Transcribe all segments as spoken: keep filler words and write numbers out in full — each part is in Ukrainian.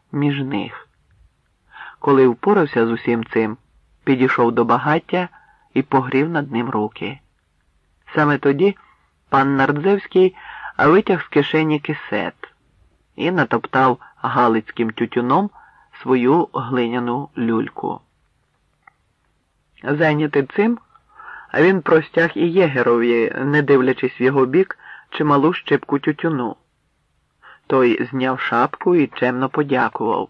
між них. Коли впорався з усім цим, підійшов до багаття і погрів над ним руки. Саме тоді пан Нардзевський витяг з кишені кисет і натоптав галицьким тютюном свою глиняну люльку. Зайнятий цим, він простяг і єгерові, не дивлячись в його бік, чималу щепку тютюну. Той зняв шапку і чемно подякував.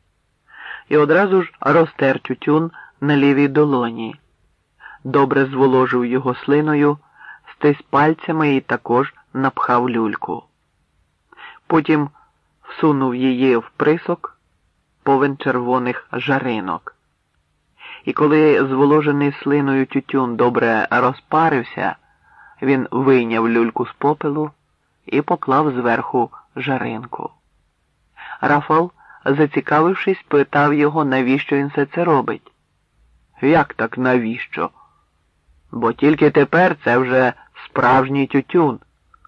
І одразу ж розтер тютюн на лівій долоні. Добре зволожив його слиною, стис пальцями і також напхав люльку. Потім всунув її в присок, повен червоних жаринок. І коли зволожений слиною тютюн добре розпарився, він вийняв люльку з попелу і поклав зверху жаринку. Рафал, зацікавившись, питав його, навіщо він все це робить. Як так навіщо? Бо тільки тепер це вже справжній тютюн.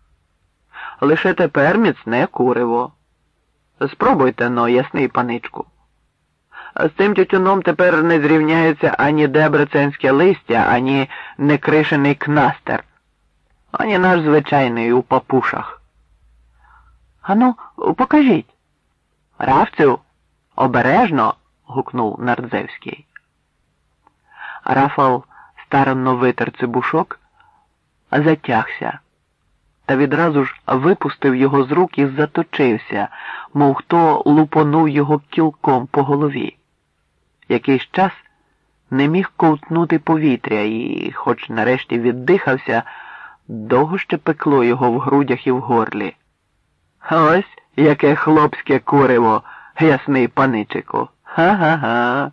Лише тепер міцне куриво. Спробуйте, но, ясний паничку. З цим тютюном тепер не зрівняється ані дебреценське листя, ані некришений кнастер, ані наш звичайний у папушах. Ану, покажіть. Рафцю, обережно, гукнув Нардзевський. Рафал старанно витер цибушок, затягся, та відразу ж випустив його з рук і заточився, мов хто лупонув його кілком по голові. Якийсь час не міг ковтнути повітря і, хоч нарешті віддихався, довго ще пекло його в грудях і в горлі. Ось яке хлопське куриво, ясний паничику. Ха-ха-ха.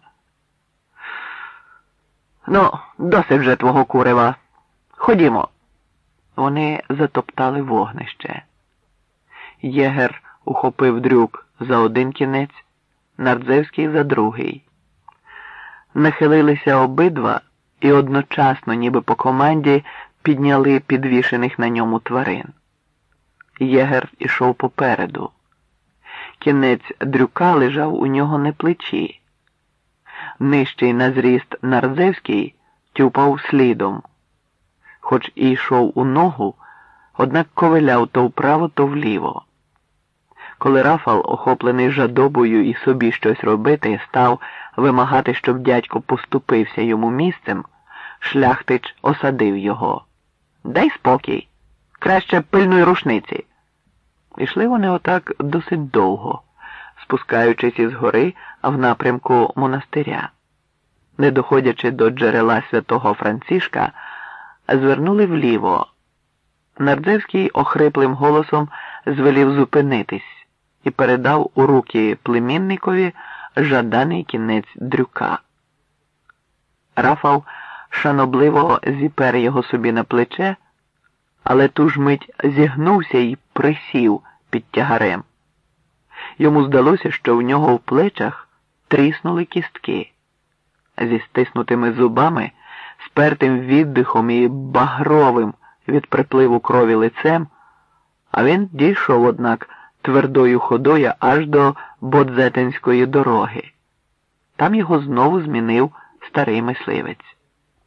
Ну, досить вже твого курива. Ходімо. Вони затоптали вогнище. Єгер ухопив дрюк за один кінець, Нардзевський за другий. Нахилилися обидва і одночасно, ніби по команді, підняли підвішених на ньому тварин. Єгер ішов попереду. Кінець дрюка лежав у нього на плечі. Нижчий на зріст Нардзевський тюпав слідом. Хоч і йшов у ногу, однак ковиляв то вправо, то вліво. Коли Рафал, охоплений жадобою і собі щось робити, став вимагати, щоб дядько поступився йому місцем, шляхтич осадив його. Дай спокій, краще пильнуй рушниці. Ішли вони отак досить довго, спускаючись із гори в напрямку монастиря. Не доходячи до джерела святого Францишка, звернули вліво. Нардзевський охриплим голосом звелів зупинитись і передав у руки племінникові жаданий кінець дрюка. Рафал шанобливо зіпер його собі на плече, але ту ж мить зігнувся і присів під тягарем. Йому здалося, що в нього в плечах тріснули кістки. Зі стиснутими зубами, спертим віддихом і багровим від припливу крові лицем, а він дійшов, однак, твердою ходою аж до Бодзетинської дороги. Там його знову змінив старий мисливець.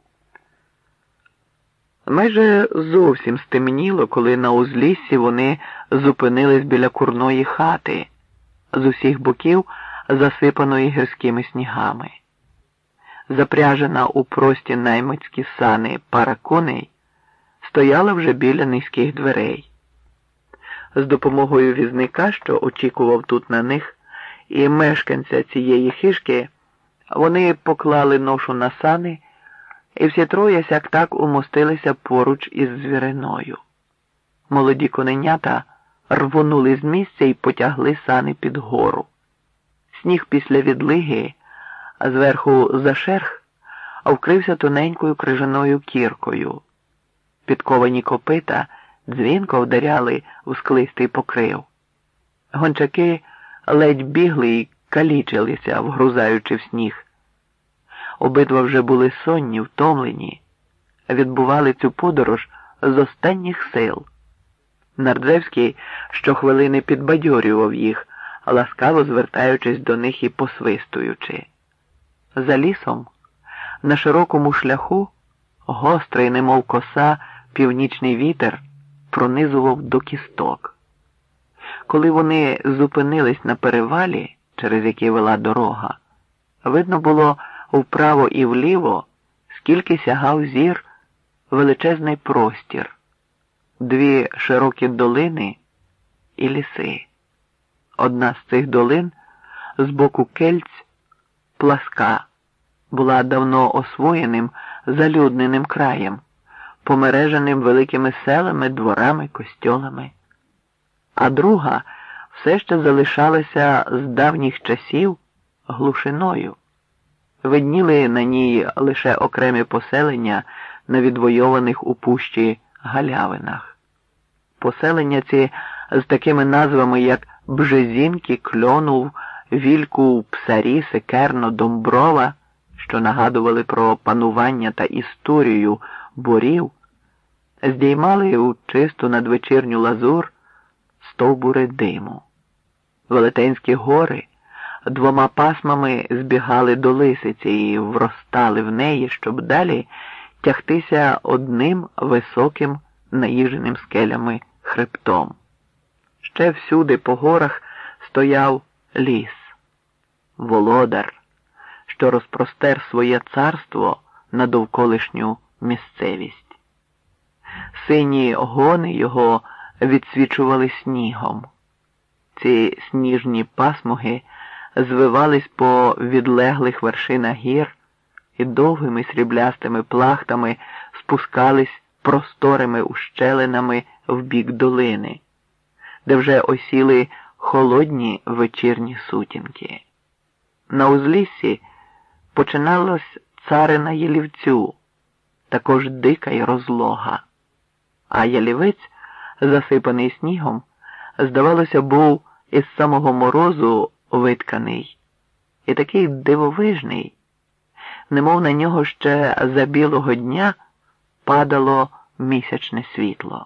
Майже зовсім стемніло, коли на узліссі вони зупинились біля курної хати, з усіх боків засипаної гірськими снігами. Запряжена у прості наймитські сани пара коней стояла вже біля низьких дверей. З допомогою візника, що очікував тут на них, і мешканця цієї хижки, вони поклали ношу на сани, і всі троє сяк-так умостилися поруч із звіриною. Молоді коненята рвонули з місця і потягли сани під гору. Сніг після відлиги, а зверху зашерх, вкрився тоненькою крижаною кіркою. Підковані копита дзвінко вдаряли у склистий покрив. Гончаки ледь бігли і калічилися, вгрузаючи в сніг. Обидва вже були сонні, втомлені, відбували цю подорож з останніх сил. Нардзевський щохвилини підбадьорював їх, ласкаво звертаючись до них і посвистуючи. За лісом, на широкому шляху, гострий, немов коса, північний вітер пронизував до кісток. Коли вони зупинились на перевалі, через який вела дорога, видно було вправо і вліво, скільки сягав зір величезний простір, дві широкі долини і ліси. Одна з цих долин з боку Кельць, пласка, була давно освоєним, залюдненим краєм, помереженим великими селами, дворами, костьолами. А друга все ще залишалася з давніх часів глушиною. Видніли на ній лише окремі поселення на відвойованих у пущі галявинах. Поселення ці з такими назвами, як Бжезінки, Кльонув, Вільку, Псарі, Секерно, Домброва, що нагадували про панування та історію борів, здіймали у чисту надвечірню лазур стовбури диму. Велетенські гори двома пасмами збігали до Лисиці і вростали в неї, щоб далі тягтися одним високим, наїженим скелями хребтом. Ще всюди по горах стояв ліс, володар, що розпростер своє царство на довколишню місцевість. Сині гони його відсвічували снігом. Ці сніжні пасмуги звивались по відлеглих вершинах гір і довгими сріблястими плахтами спускались просторими ущелинами в бік долини, де вже осіли холодні вечірні сутінки. На узліссі починалась царина Ялівцю, також дика й розлога, а ялівець, засипаний снігом, здавалося, був із самого морозу витканий і такий дивовижний, немов на нього ще за білого дня падало місячне світло.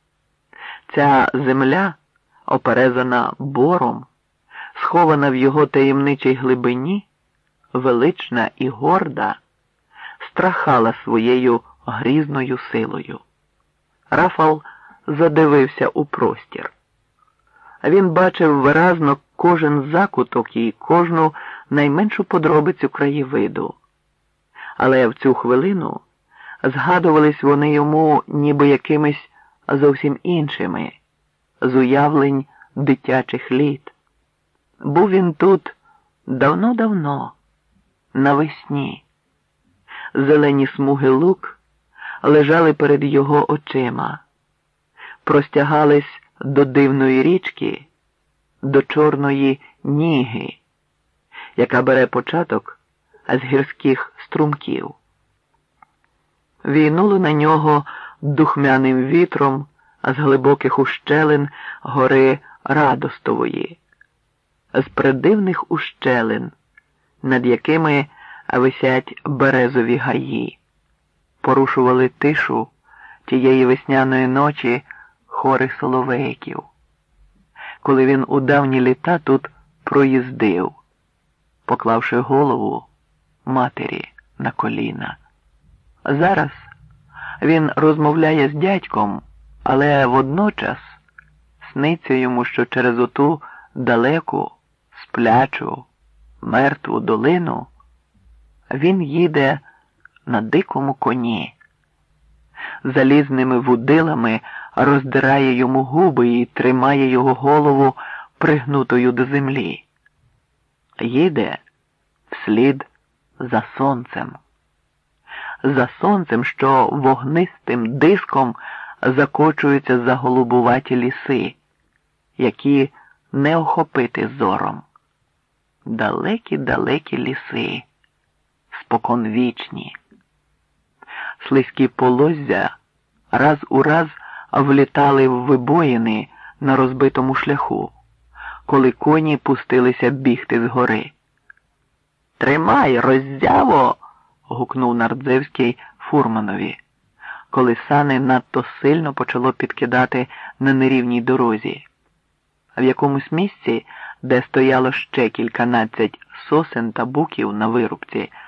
Ця земля, оперезана бором, схована в його таємничій глибині, велична і горда, страхала своєю грізною силою. Рафал задивився у простір. Він бачив виразно кожен закуток і кожну найменшу подробицю краєвиду. Але в цю хвилину згадувались вони йому ніби якимись зовсім іншими, з уявлень дитячих літ. Був він тут давно-давно, навесні. Зелені смуги лук лежали перед його очима, простягались до дивної річки, до чорної Ніги, яка бере початок з гірських струмків. Війнуло на нього духмяним вітром з глибоких ущелин гори Радостової, з придивних ущелин, над якими висять березові гаї, порушували тишу тієї весняної ночі хори соловейків, коли він у давні літа тут проїздив, поклавши голову матері на коліна. Зараз він розмовляє з дядьком, але водночас сниться йому, що через оту далеку, сплячу, мертву долину він їде на дикому коні. Залізними вудилами роздирає йому губи і тримає його голову пригнутою до землі. Їде вслід за сонцем. За сонцем, що вогнистим диском закочуються за голубуваті ліси, які не охопити зором. Далекі-далекі ліси, споконвічні. Слизькі полоззя раз у раз влітали в вибоїни на розбитому шляху, коли коні пустилися бігти з гори. «Тримай, роззяво!» – гукнув Нардзевський фурманові, коли сани надто сильно почало підкидати на нерівній дорозі. В якомусь місці де стояло ще кільканадцять сосен та буків на вирубці,